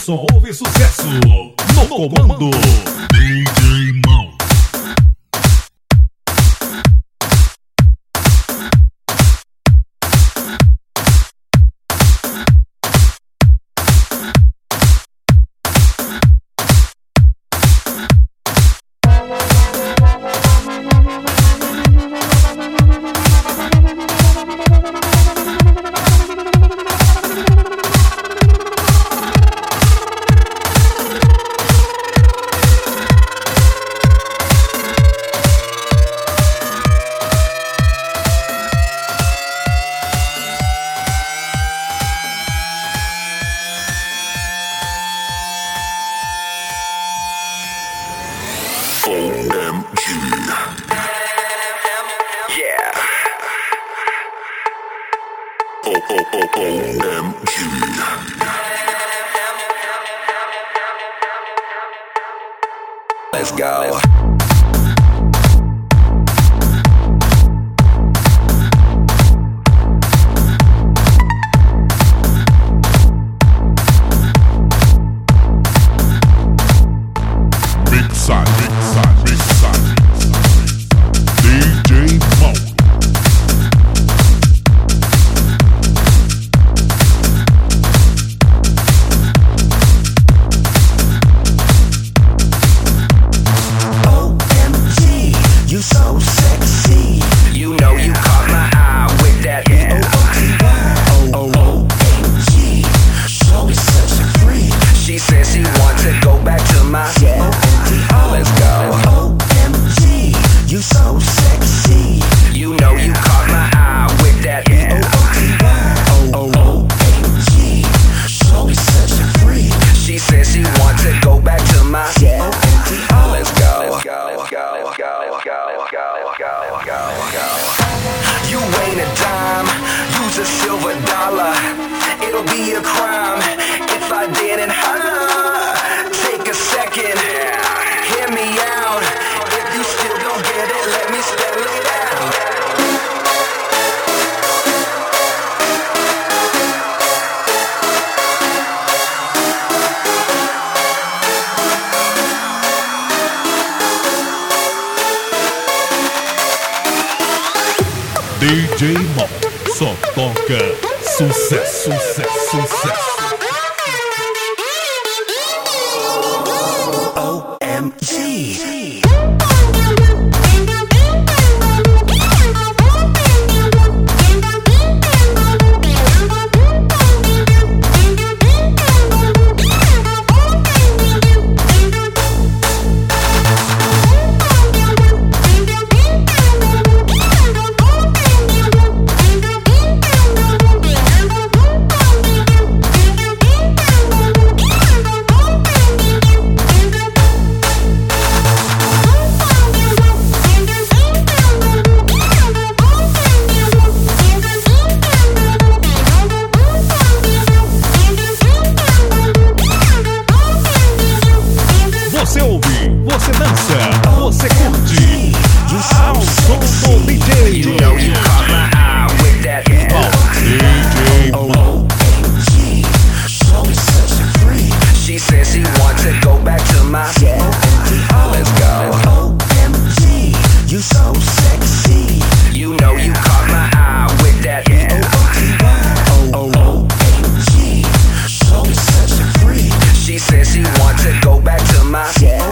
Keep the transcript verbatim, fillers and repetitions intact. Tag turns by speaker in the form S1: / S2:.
S1: som ouve sucesso. No comando, D J Mão.
S2: O M G. Yeah. O O O O M G. Let's go. You ain't a dime, use a silver dollar. It'll be a crime if I didn't holler. Take a second, hear me out. If you still don't get it, let me spell it out.
S1: D J Mão só toca sucesso, sucesso, sucesso.
S2: O M G.
S1: Você ouve, você dança, você curte. Ao som do D J.
S2: You know you caught my eye with that
S1: D J Mão.
S2: She says she wants to go back to my Let's go. O M G, you so sexy. You know you caught my eye with that O M G, so such a freak. She says she wants to go back to my